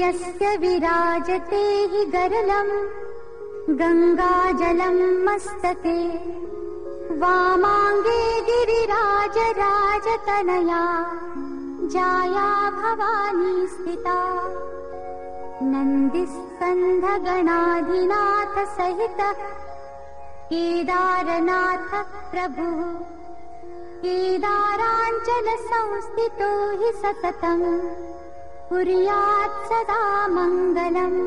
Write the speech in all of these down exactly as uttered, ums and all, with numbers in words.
यस्य विराजते हि गरलम् गङ्गाजलम् मस्तके वामाङ्गे गिरिराजराजतनया जाया भवानी स्थिता नन्दिस्कन्धगणाधिनाथ सहितः केदारनाथ प्रभुः केदाराञ्चल संस्थितो हि सततम् कुर्यात् सदा मङ्गलम्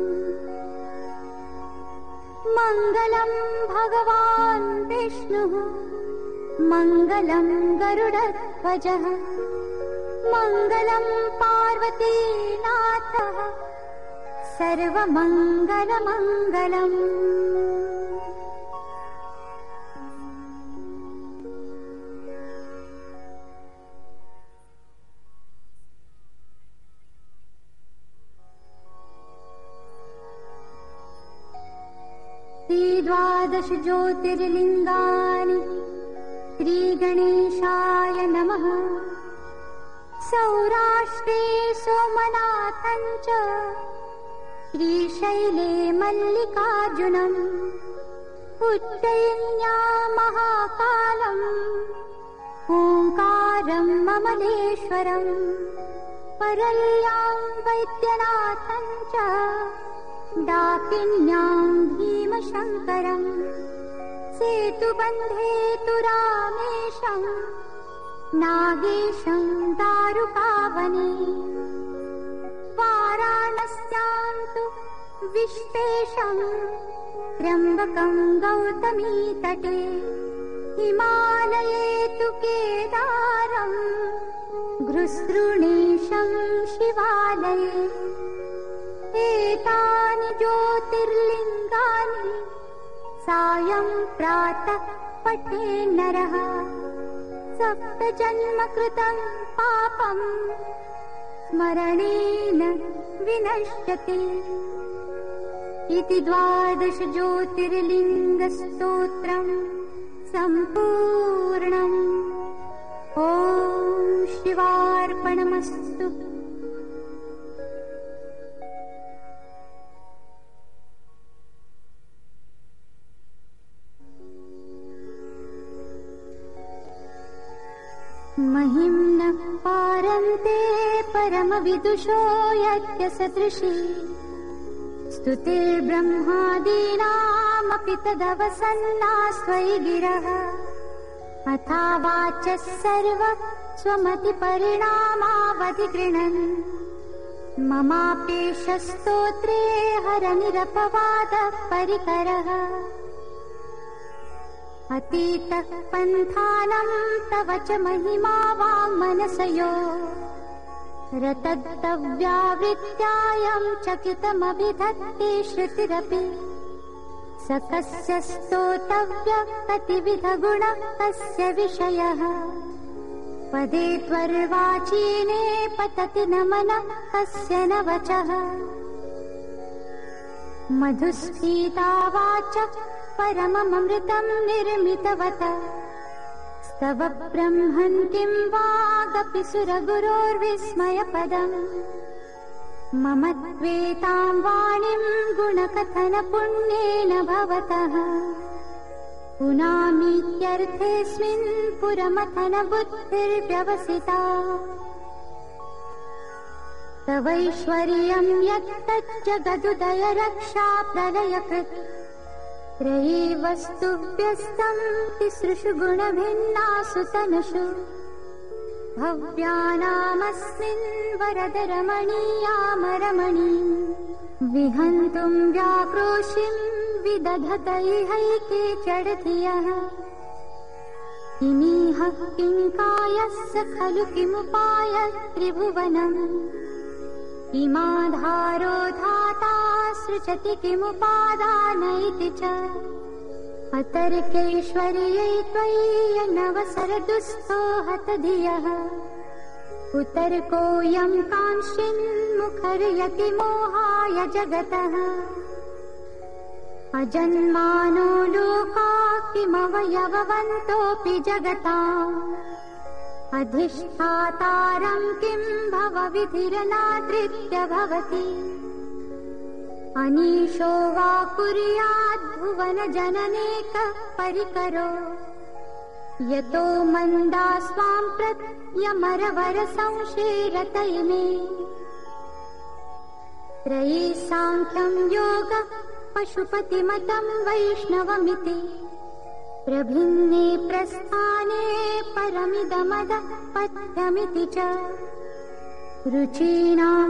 मङ्गलं भगवान् विष्णुः मङ्गलं गरुडध्वजः मङ्गलं पार्वतीनाथः सर्वमङ्गलमङ्गलम् द्वादश ज्योतिर्लिङ्गानि श्रीगणेशाय नमः सौराष्ट्रे सोमनाथं च श्रीशैले मल्लिकार्जुनम् उज्जयिन्या महाकालम् ओङ्कारं ममलेश्वरम् परल्यां वैद्यनाथं च डाकिन्यां भीमशङ्करम् सेतुबन्धे तु रामेशं नागेशं दारुकावने वाराणस्यां तु विश्वेशं त्र्यम्बकं गौतमीतटे हिमालये तु केदारं घृसृणेशं शिवालये एतानि ज्योतिर्लिङ्गानि सायं प्रातः पठे नरः सप्तजन्म कृतं पापं स्मरणेन विनश्यति इति द्वादश ज्योतिर्लिङ्गस्तोत्रम् सम्पूर्णम् ॐ शिवार्पणमस्तु। महिम्नः पारन्ते परमविदुषो यज्ञ सदृशी स्तुतिर्ब्रह्मादीनामपि तदवसन्नास्त्वयि गिरः अथा वाचः सर्व स्वमतिपरिणामावधिगृह्णन् ममाप्येष स्तोत्रे हरनिरपवादः परिकरः अतीतः पन्थानं तव च महिमा वाङ्मनसयो रतद्व्यावृत्यायं चकितमभिधत्ते श्रुतिरपि स कस्य स्तोतव्यः कतिविधगुणः कस्य विषयः पदे त्वर्वाचीने पतति न मनः कस्य न वचः मधुस्फीता वाचः परममृतं निर्मितवत स्तव ब्रह्मन् किं वागपि सुरगुरोर्विस्मयपदम् मम त्वेतां वाणीं गुणकथनपुण्येन भवतः पुनामीत्यर्थेऽस्मिन् पुरमथनबुद्धिर्व्यवसिता तवैश्वर्यं यत्तज्जगदुदय रक्षा प्रलयकृत् त्रयी वस्तुभ्यस्तं तिसृषु गुणभिन्नासु तनुषु भव्यानामस्मिन् वरद रमणीयामरमणी विहन्तुं व्याक्रोशिं विदधत इहैके चढधियः किमीह किङ्कायस्य खलु किमुपाय त्रिभुवनम् इमाधारो धाता सृजति किमुपादान इति च अतर्केश्वर्यै त्वय्यनवसरदुःस्थो हतधियः कुतर्कोऽयं कांक्षिन्मुखर्यति मोहाय जगतः अजन्मानो लोका किमवयववन्तोऽपि जगताम् अधिष्ठातारं किं भवविधिरनादृत्य भवति अनीशो वा कुर्याद्भुवन जननेकः परिकरो यतो मन्दा स्वां प्रत्यमरवर संशेरत इमे त्रयी सांख्यं योगः पशुपतिमतं वैष्णवमिति प्रभिन्ने प्रस्थाने परमिदमदः पथ्यमिति च रुचीनां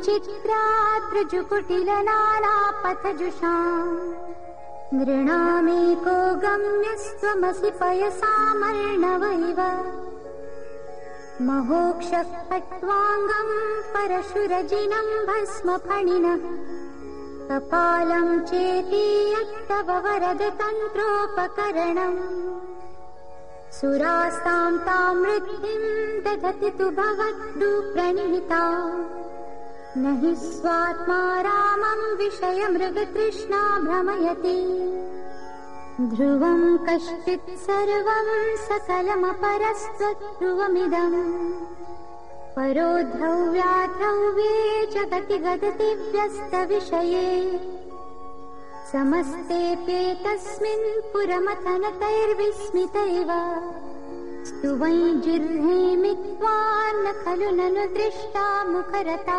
वैचित्र्याद्रजुकुटिलनानापथजुषाम् नृणामेको गम्यस्त्वमसि पयसामर्णवैव महोक्षः खट्वाङ्गं परशुरजिनं भस्मफणिनः कपालं चेति यत्तव वरद तन्त्रोपकरणम् सुरास्तां तां वृद्धिं दधति तु भवद्दुप्रणिहिता न हि स्वात्मा रामं विषयमृगतृष्णा भ्रमयति ध्रुवं कश्चित् सर्वं सकलमपरस्त्वध्रुवमिदम् परो ध्रुव्याध्रुवे जगति गदति व्यस्तविषये समस्तेऽप्येतस्मिन् पुरमथनतैर्विस्मितैव स्तुवै जिह्वेमित्वा न खलु ननु दृष्टा मुखरता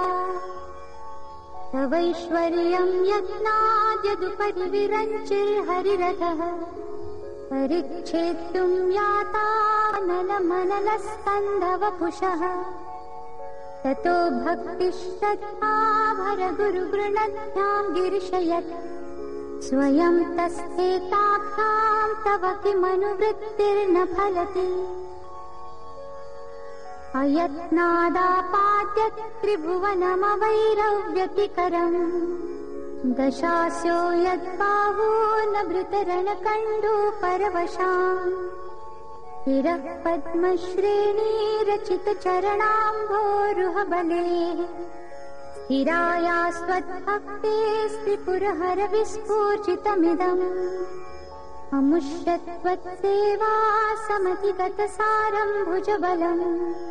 तवैश्वर्यं यत्नाद्यदुपरि विरञ्चिर्हरिरथः परिच्छेत्तुं याता नलमनलस्कन्धवपुषः ततो भक्तिश्रद्धा भरगुरुगृणध्यां गिरिशयत् स्वयं तस्थेताभ्यां तव किमनुवृत्तिर्न फलति अयत्नादापाद्यत् त्रिभुवनमवैरव्यतिकरम् दशास्यो यद्बाहो न भृतरणकण्डो परवशाम् हिरः पद्मश्रेणीरचितचरणाम्भोरुहबलेः स्थिराया स्वद्भक्ते स्त्रिपुरहर विस्फूर्जितमिदम् अमुष्यत्वत्सेवा समधिगतसारं भुजबलम्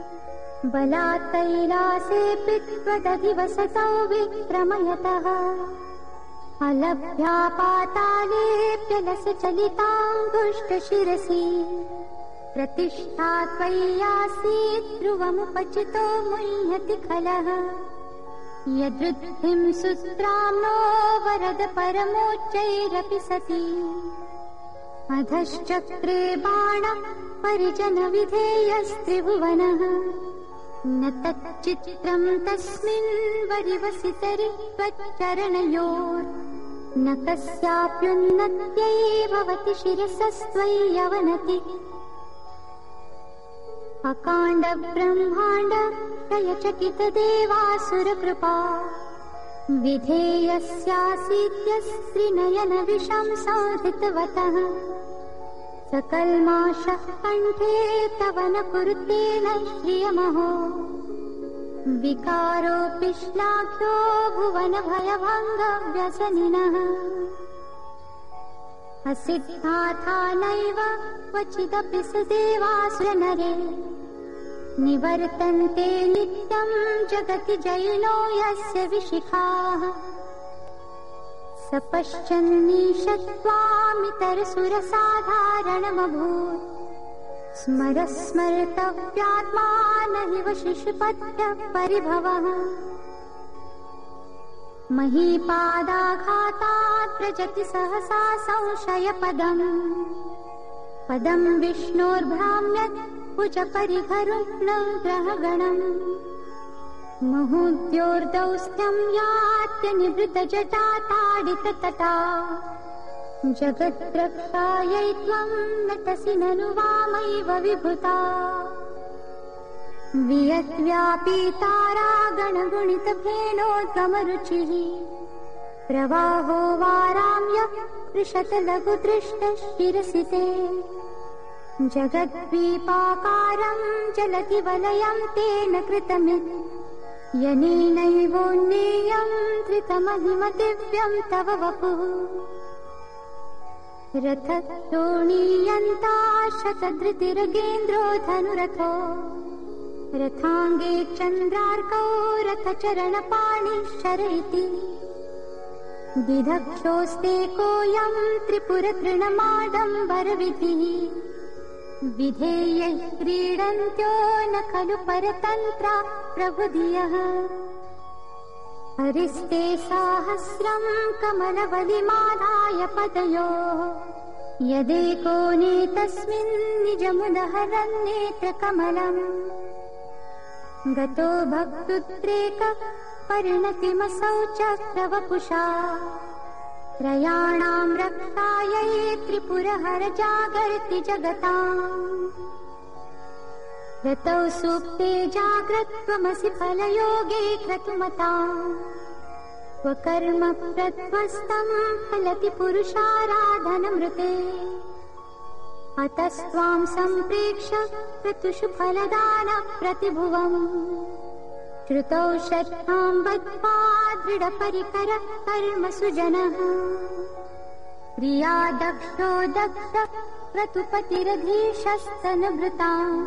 बलात्तैलासेऽपि त्वदधिवसतौ विक्रमयतः अलभ्या पातालेऽप्यलसचलिताङ्गुष्ठशिरसि प्रतिष्ठा त्वय्यासीत् ध्रुवमुपचितो मुह्यति खलः यदृद्धिं सुत्राम्नो वरद परमोच्चैरपि सति अधश्चक्रे बाणः परिजनविधेयस्त्रिभुवनः न तच्चित्रं तस्मिन् वरिवसितरि त्वच्चरणयोर् न कस्याप्युन्नत्यै भवति शिरसस्त्वय्यवनति अकाण्ड ब्रह्माण्ड क्षयचकितदेवासुरकृपा विधेयस्यासीत्यस्त्रिनयन विषं संहृतवतः सकल्माषः कण्ठे तव न कुरुते न श्रियमहो विकारोऽपि श्लाघ्यो भुवन भयभङ्गव्यसनिनः असिद्धाथा नैव क्वचिदपि स देवासुरनरे निवर्तन्ते नित्यं जगति जयिनो यस्य विशिखाः सपश्चन्नीशत्वामितरसुरसाधारणमभूत् स्मर स्मर्तव्यात्मा न हि शिशुपत्यः परिभवः महीपादाघातात् व्रजति सहसा संशयपदम् पदं विष्णोर्भ्राम्यत् कुजपरिघरुण्णं ग्रहगणम् महोद्योर्दौस्त्यं यात्यनिवृतजटाताडिततटा जगद्रक्षायै त्वं नटसि ननु वामैव विभूता वियद्व्यापीतारागणगुणितफेनोद्गमरुचिः प्रवाहो वाराम्यः पृषतलघुदृष्टशिरसि ते जगद्वीपाकारं चलति वलयं तेन कृतमित् यनेनैवोन्नेयं धृतमहिमदिव्यं तव वपुः रथद्रोणीयन्ता शतधृतिर्गेन्द्रो धनुरथो रथाङ्गे चन्द्रार्कौ रथचरणपाणिश्चरैति विदग्धोऽस्ते कोऽयं त्रिपुरतृणमाडम्बरविधिः विधेयैः क्रीडन्त्यो न खलु परतन्त्रा प्रभुधियः हरिस्ते साहस्रं कमलवलिमादाय पदयोः यदेको नेतस्मिन् निजमुदहरन्नेत्रकमलम् गतो भक्तुद्रेक परिणतिमसौ चक्रवपुषा त्रयाणां रक्षायै त्रिपुरहर जागर्ति जगताम् रतौ सुप्ते जाग्रत्वमसि फलयोगे क्रतुमताम् स्वकर्म प्रध्वस्तं फलति पुरुषाराधनमृते अतस्त्वां सम्प्रेक्ष्य क्रतुषु फलदानप्रतिभुवम् श्रुतौ श्रद्धां बद्ध्वा दृढपरिकर कर्मसु जनः प्रिया दक्षो दक्ष क्रतुपतिरधीशस्तनभृताम्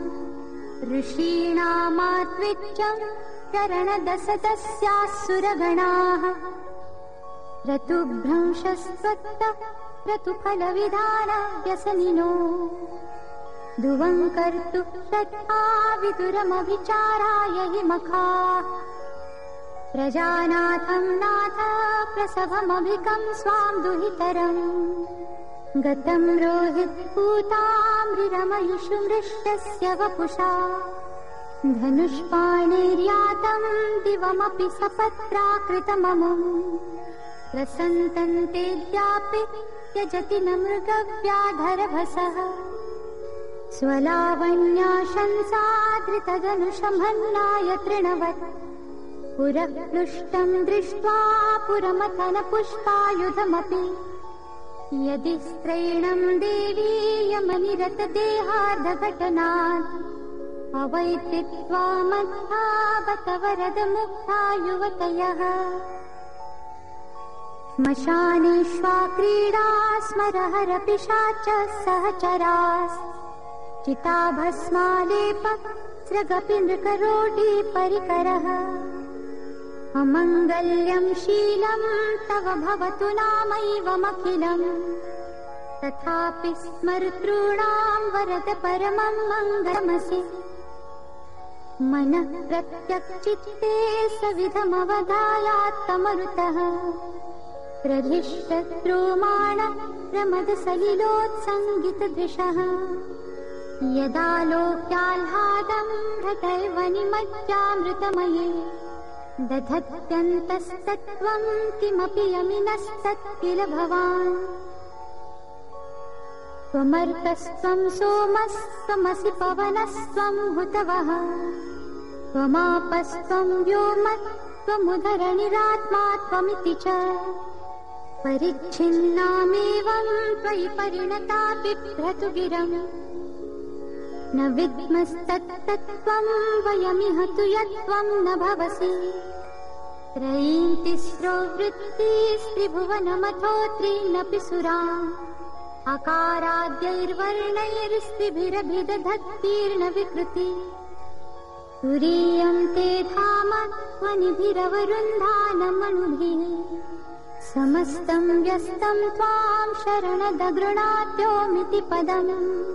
ऋषीणामात्विज्जं चरणदशदस्याः सुरगणाः क्रतुभ्रंशस्त्वत्त क्रतुफलविधान व्यसनिनो ध्रुवं कर्तु श्रद्धा विदुरमभिचाराय हि मखाः प्रजानाथं नाथ प्रसभमभिकं स्वां दुहितरम् गतं रोहितपूताम्रिरमयुषु मृष्टस्य वपुषा धनुष्पाणिर्यातं दिवमपि सपत्राकृतममुम् प्रसन्तन्तेऽद्यापि त्यजति न मृगव्याधरभसः स्वलावण्याशंसाधृतधनुषमन्नाय तृणवत् पुरक्लुष्टं दृष्ट्वा पुरमथनपुष्पायुधमपि यदि स्त्रैणं देवी यमनिरतदेहार्धघटनात् अवैतित्वा मत्था बत वरदमुक्ता युवतयः श्मशानेष्वा क्रीडा स्मरहर पिशाच सहचरास् चिताभस्मालेप स्रगपि नृकरोटी परिकरः अमङ्गल्यं शीलं तव भवतु नामैवमखिलम् तथापि स्मर्तॄणां वरद परमं मङ्गलमसि मनः प्रत्यक्चित्ते सविधमवधायात्तमरुतः प्रधिष्ठत्रोमाण प्रमदसलिलोत्सङ्गितदृशः यदा लोक्याह्लादं हृदैव निमज्जामृतमये दधत्यन्तस्तत्त्वं किमपि यमिनस्तत् किल भवान् त्वमर्कस्त्वं सोमस्त्वमसि पवनस्त्वं हुतवः त्वमापस्त्वं व्योमस्त्वमुदरणिरात्मा त्वमिति च परिच्छिन्नामेवं त्वयि परिणता बिभ्रतु गिरम् न विद्मस्तत्तत्त्वं वयमिह तु यत्त्वं न भवसि त्रयीं तिस्रो वृत्तिस्त्रिभुवनमथो त्रीनपि सुरा अकाराद्यैर्वर्णैर्स्त्रिभिरभिदधत्तीर्न विकृति तुरीयं ते धाम ध्वनिभिरवरुन्धानमणुभिः समस्तं व्यस्तं त्वां शरणदगृणाद्योमिति पदम्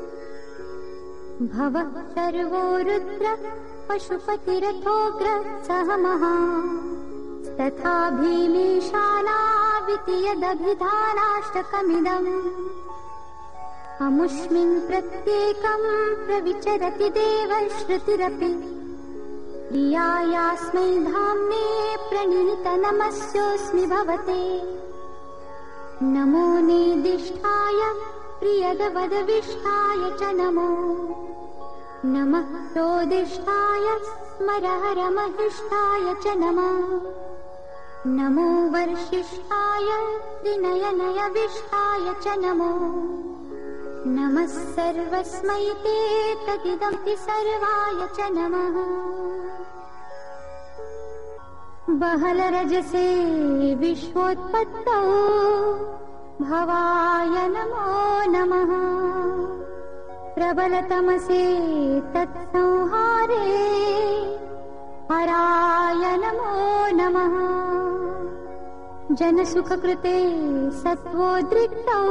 भवः सर्वो रुद्र पशुपतिरथोग्र सह महा तथा भीमेशानाविति यदभिधानाष्टकमिदम् अमुष्मिन् प्रत्येकं प्रविचरति देवश्रुतिरपि प्रियायास्मै धाम्ने प्रणीत नमस्योऽस्मि भवते नमो नेदिष्ठाय प्रियदवदविष्ठाय च नमो नमः प्रोदिष्ठाय स्मरहरमहिष्ठाय च नमः नमो वर्षिष्ठाय त्रिनयनयविष्ठाय च नमो नमः सर्वस्मै ते तदिदमति सर्वाय च नमः बहलरजसे विश्वोत्पत्तौ भवाय नमो नमः। प्रबलतमसे तत्संहारे हराय नमो नमः। जनसुखकृते सत्त्वोद्रिक्तौ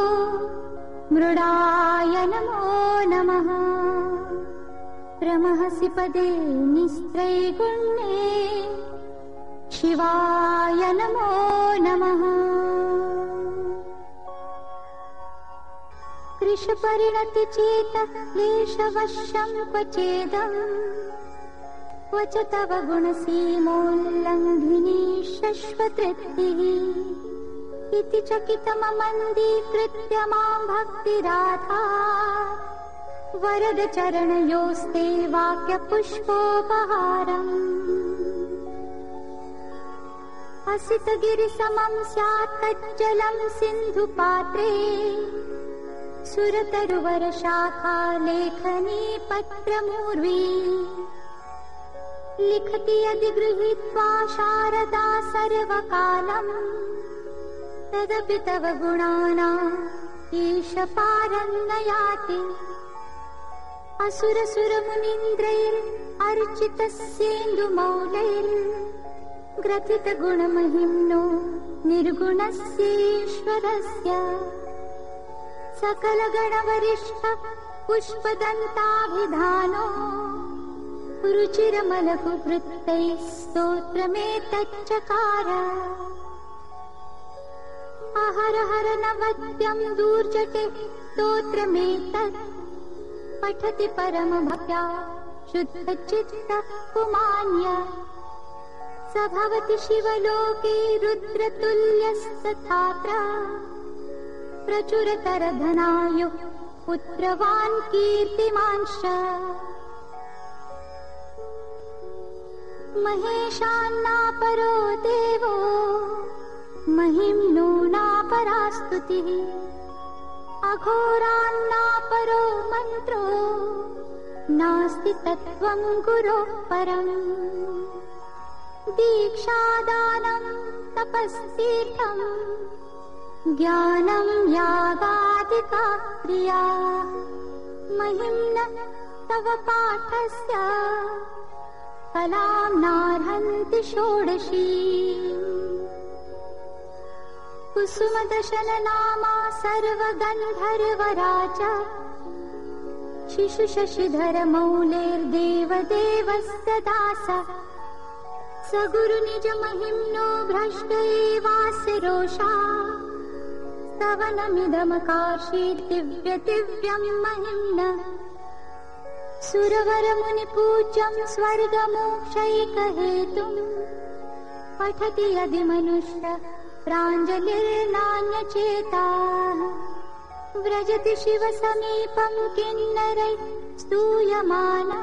मृडाय नमो नमः। प्रमहसि पदे निस्त्रैगुण्ये शिवाय नमो नमः। कृशपरिणतिचेतः क्लेशवशं क्वचेदम् क्वच तव गुणसीमोल्लङ्घिनी शश्वतृप्तिः इति चकितममन्दीकृत्य मां भक्तिराधा वरद चरणयोस्ते वाक्यपुष्पोपहारम्। हसितगिरिसमं स्यात् तज्जलं सिन्धुपात्रे सुरतरुवरशाखा लेखनी पत्रमूर्वी लिखति यदि गृहीत्वा शारदा सर्वकालम् तदपि तव गुणानाम् ईशपारं न याति। असुरसुरमुनीन्द्रैर् अर्चितस्येन्दुमौलैर् ग्रथितगुणमहिम्नो निर्गुणस्येश्वरस्य सकलगणवरिष्ठ पुष्पदन्ताभिधानो रुचिरमलकुवृत्तैः स्तोत्रमेतच्चकार। अहर हर नवद्यं दूर्जटे स्तोत्रमेतत् पठति परमभक्त्या शुद्धचित्तः पुमान्य। स भवति शिवलोके रुद्रतुल्यस्तथात्र प्रचुरतरधनायुः पुत्रवान् कीर्तिमांश्च। महेशान्नापरो देवो महिम्नो नापरास्तुतिः अघोरान्नापरो मन्त्रो नास्ति तत्त्वं गुरोः परम्। दीक्षादानं तपस्तीर्थं ज्ञानं यागादिका क्रिया महिम्न तव पाठस्य कलां नार्हन्ति षोडशी। कुसुमदशननामा सर्वगन्धर्वराज शिशुशशिधरमौलेर्देवदेवस्य दासः स गुरुनिजमहिम्नो भ्रष्ट एवास्य रोषा स्तवनमिदमकार्षीत् दिव्यदिव्यं महिम्न। सुरवरमुनिपूज्यं स्वर्गमोक्षैकहेतुम् पठति यदि मनुष्य प्राञ्जलिर्नान्यचेताः व्रजति शिवसमीपं किन्नरैः स्तूयमाना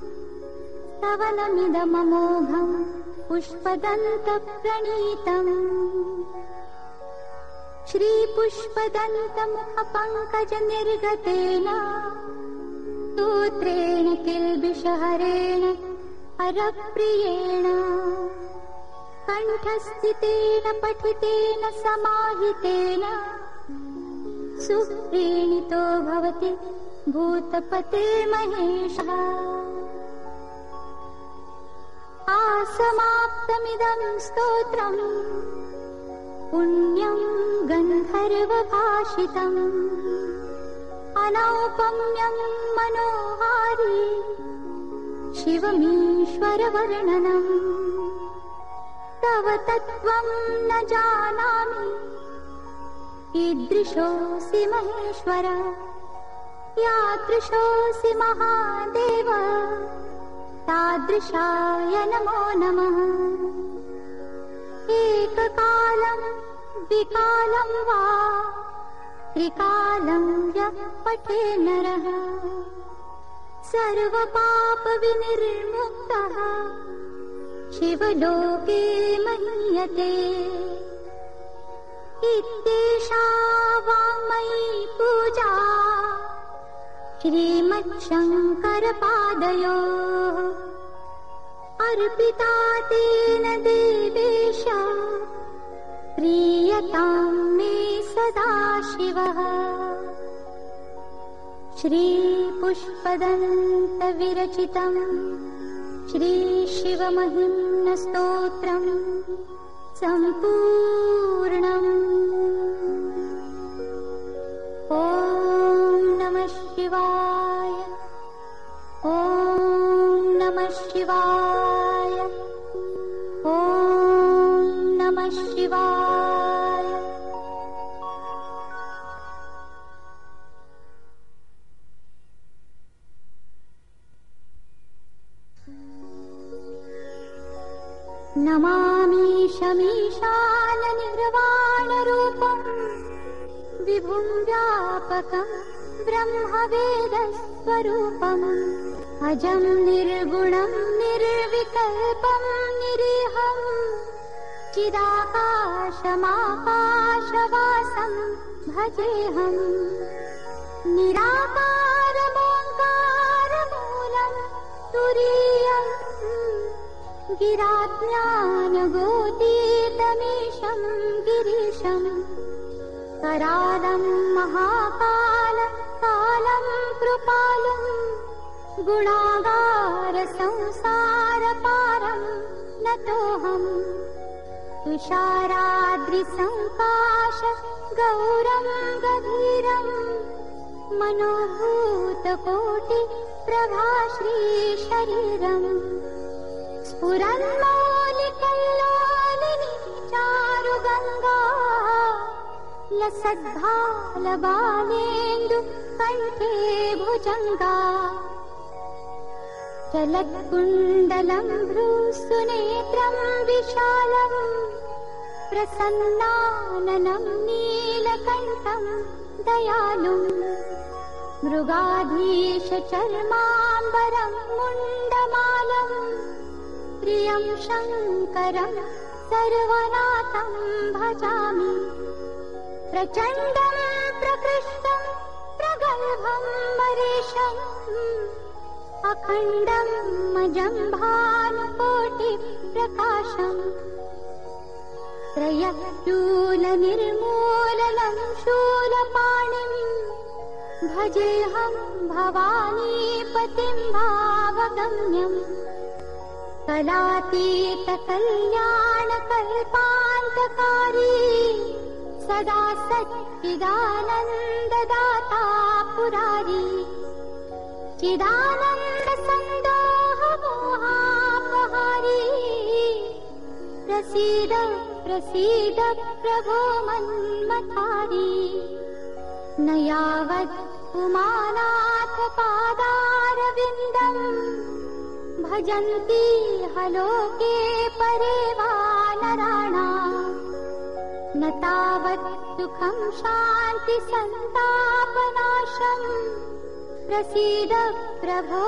स्तवनमिदममोघं पुष्पदन्तप्रणीतम्। श्रीपुष्पदन्तमुखपङ्कजनिर्गतेन स्तोत्रेण किल्बिषहरेण हरप्रियेण कण्ठस्थितेन पठितेन समाहितेन सुप्रीणितो भवति भूतपतिर्महेशः। आसमाप्तमिदं स्तोत्रम् पुण्यं गन्धर्वभाषितम् अनौपम्यं मनोहारी शिवमीश्वरवर्णनम्। तव तत्त्वं न जानामि कीदृशोऽसि महेश्वर यादृशोऽसि महादेव तादृशाय नमो नमः। एककालं द्विकालं वा त्रिकालं यः पठे नरः सर्वपापविनिर्मुक्तः शिवलोके महीयते। इत्येषा वाङ्मयी पूजा श्रीमच्छङ्करपादयोः अर्पिता तेन देवेश प्रीयतां मे सदाशिवः। श्रीपुष्पदन्तविरचितम् श्रीशिवमहिम्नस्तोत्रम् सम्पूर्णम्। ॐ नमः शिवाय, ॐ नमः शिवाय, ॐ नमः शिवाय। नमामि शमीशाननिर्वाणरूपम् विभुं व्यापकं ब्रह्मवेदस्वरूपम् अजं निर्गुणं निर्विकल्पं निरीहं चिदाकाशमाकाशवासं भजेऽहम्। निराकारमोङ्कारमूलं तुरीयम् गिराज्ञानगोतीतमीशं गिरीशम् करालं महाकाल कालं कृपालं गुणागार संसारपारं नतोऽहम्। तुषाराद्रिसङ्काश गौरं गभीरं मनोभूतकोटि प्रभाश्रीशरीरम् स्फुरन्मौलिकल्लोलिनी चारुगङ्गा लसद्भालबालेन्दु कण्ठे भुजङ्गा चलत्कुण्डलं भ्रूसुनेत्रं विशालम् प्रसन्नाननं नीलकण्ठं दयालुम् मृगाधीशचर्माम्बरं मुण्डमालम् प्रियं शङ्करं सर्वनाथं भजामि। प्रचण्डं प्रकृष्टं प्रगल्भं मरीशम् अखण्डं मजं भानुकोटिप्रकाशम् त्रयशूलनिर्मूलनं शूलपाणिं भजेऽहं भवानीपतिं भावगम्यम्। कलातीतकल्याणकल्पान्तकारी सदा सच्चिदानन्ददाता पुरारी चिदानन्दसन्दोहमोहापहारी प्रसीद प्रसीद प्रभो मन्मथारी। न यावत् उमानाथ पादारविन्दम् भजन्ति हलोके परे वा नराणाम् न तावत् सुखं शान्ति सन्तापनाशम् प्रसीद प्रभो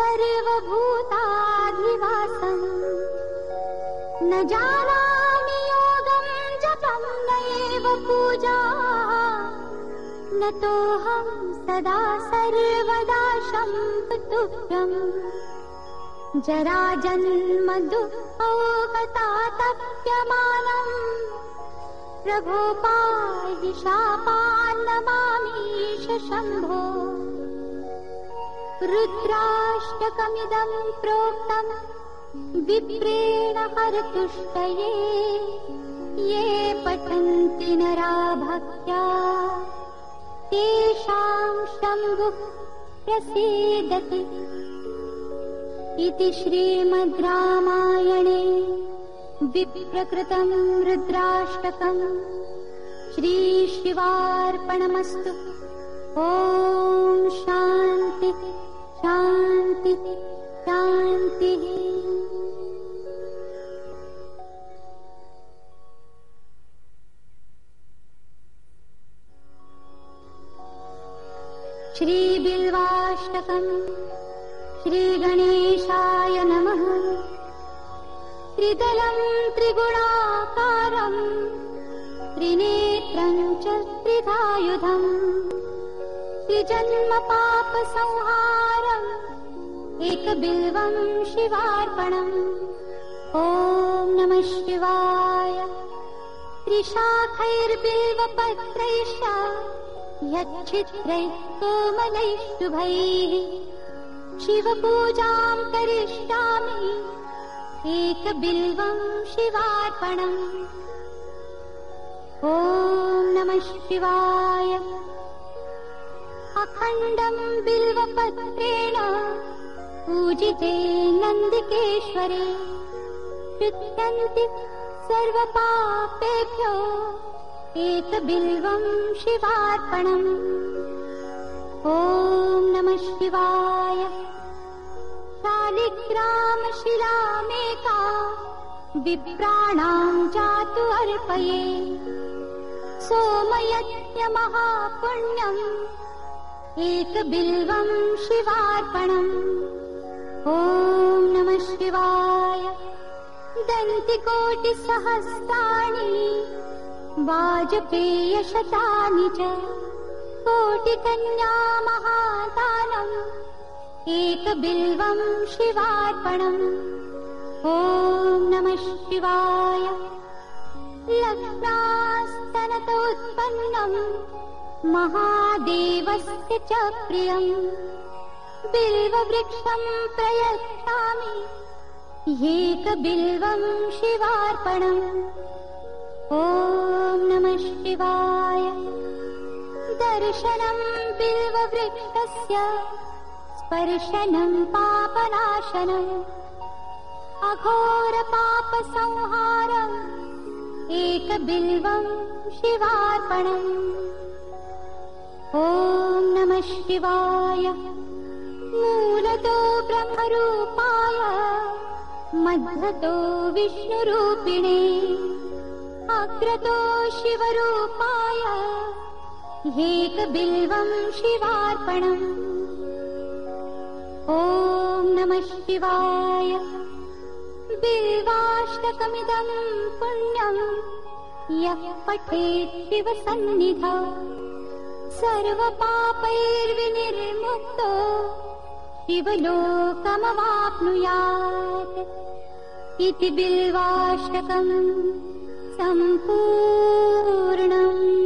सर्वभूताधिवासम्। न जानामि योगं जपं नैव पूजा न तोऽहं सदा सर्वदा शम्भुतुभ्यम्। जराजन्म दुःखौकतातप्यमानम् प्रभो पाहि शापान्नमामीश शम्भो। रुद्राष्टकमिदं प्रोक्तं विप्रेण हरतुष्टये ये पठन्ति नरा भक्त्या तेषां शम्भुः प्रसीदति। इति श्रीमद् रामायणे विप्रकृतं रुद्राष्टकम् श्रीशिवार्पणमस्तु। ॐ शान्ति शान्ति शान्तिः। श्रीबिल्वाष्टकम् श्रीगणेशाय नमः। त्रिदलं त्रिगुणाकारं त्रिनेत्रं च त्रिधायुधम् त्रिजन्म पापसंहारम् एकबिल्वं शिवार्पणम्। ॐ नमः शिवाय, ॐ त्रिशाखैर्बिल्वपत्रैश्च यच्छित्रैः कोमलैः शुभैः शिवपूजां करिष्यामि एकबिल्वं शिवार्पणम्। ॐ नमः शिवाय। अखण्डं बिल्वपत्रेण पूजिते नन्दिकेश्वरे शुध्यन्ति सर्वपापेभ्यो एकबिल्वं शिवार्पणम्। ॐ नमः शिवाय। शालिग्रामशिलामेका विप्राणां जातु अर्पये सोमयज्ञमहापुण्यम् एकबिल्वं शिवार्पणम्। ॐ नमः शिवाय। दन्तिकोटिसहस्राणि वाजपेयशतानि च कोटिकन्या महादानम् एकबिल्वं शिवार्पणम्। ॐ नमः शिवाय। लक्ष्म्यास्तनत उत्पन्नम् महादेवस्य च प्रियम् बिल्ववृक्षं प्रयच्छामि एकबिल्वं शिवार्पणम्। ॐ नमः शिवाय। दर्शनं बिल्ववृक्षस्य स्पर्शनं पापनाशनम् अघोरपापसंहारम् एकबिल्वं शिवार्पणम्। ॐ नमः शिवाय। मूलतो ब्रह्मरूपाय मध्यतो विष्णुरूपिणे अग्रतो शिवरूपाय एकबिल्वं शिवार्पणम्। ॐ नमः शिवाय। बिल्वाष्टकमिदं पुण्यं यः पठेत् शिवसन्निधौ सर्वपापैर्विनिर्मुक्तो शिवलोकमवाप्नुयात् इति बिल्वाष्टकम् सम्पूर्णम्।